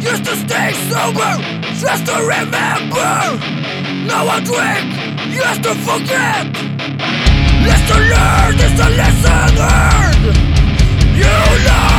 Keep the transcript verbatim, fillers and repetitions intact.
Used to stay sober, just to remember. Now I drink, just to forget. Lesson learned is a lesson earned. You know